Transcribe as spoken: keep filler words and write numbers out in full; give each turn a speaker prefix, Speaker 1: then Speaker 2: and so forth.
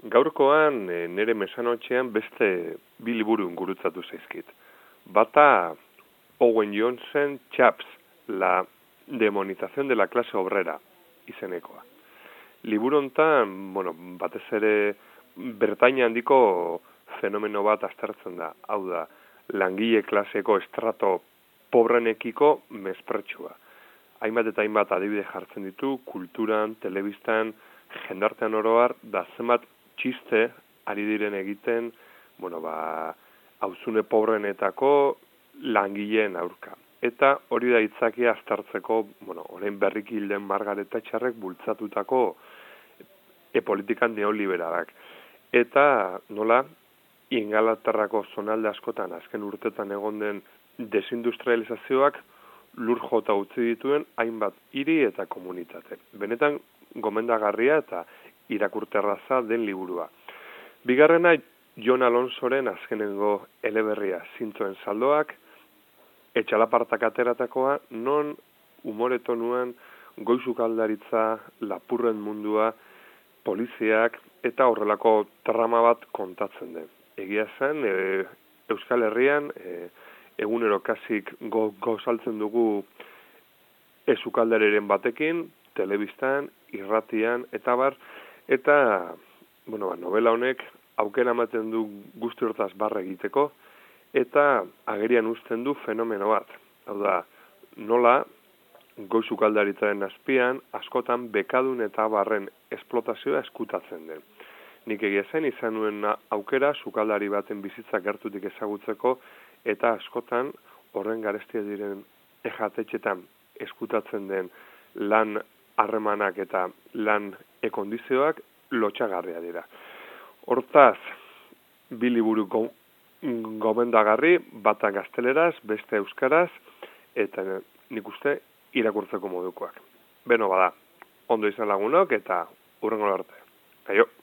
Speaker 1: Gaurkoan e, nire mesanotxean beste bi liburu gurutzatu zaizkit. Bata Owen Johnson Chaps, la demonización de la clase obrera izenekoa. Liburu hontan, bueno, batez ere Bretaña handiko fenomeno bat aztertzen da. Hau da, langile klaseko estrato pobrenekiko mespretsua. Hainbat eta hainbat adibide jartzen ditu, kulturan, telebistan, jendartean oroar, da zenbat txiste ari diren egiten, bueno, ba, auzune pobrenetako langileen aurka. Eta hori da hitzakia aztertzeko, bueno, orain berriki hilden Margaret Thatcherrek bultzatutako e-politikan neoliberalak. Eta nola, Ingalaterrako zonalde askotan azken urtetan egon den desindustrializazioak lur jota utzi dituen hainbat hiri eta komunitate. Benetan gomendagarria eta irakurterraza den liburua. Bigarrena, Jon Alonsoren azkenengo eleberria zintzoen saldoak, etxalapartak ateratakoa, non umoretonuan goizukaldaritza, lapurren mundua, poliziak eta horrelako trama bat kontatzen den. Egia zen, e, Euskal Herrian, e, egunero kasik go, gozaltzen dugu ezukaldareren batekin, telebistan, irratian, eta bar, eta, bueno, ba, novela honek aukera ematen du guzti hortaz barra egiteko, eta agerian uzten du fenomeno bat. Hau da, nola, goizukaldaritzaren azpian, askotan bekadun eta barren esplotazioa eskutatzen den. Nik egia zen izan nuen aukera sukaldari baten bizitza gertutik ezagutzeko, eta askotan horren garestia diren ejatetxetan eskutatzen den lan harremanak eta lan ekondizioak lotxagarria dira. Hortaz, bi liburu go, gomendagarri, bata gazteleraz, beste euskaraz, eta nik uste irakurtzeko modukoak. Beno bada, ondo izan lagunok eta hurrengo arte. Aio!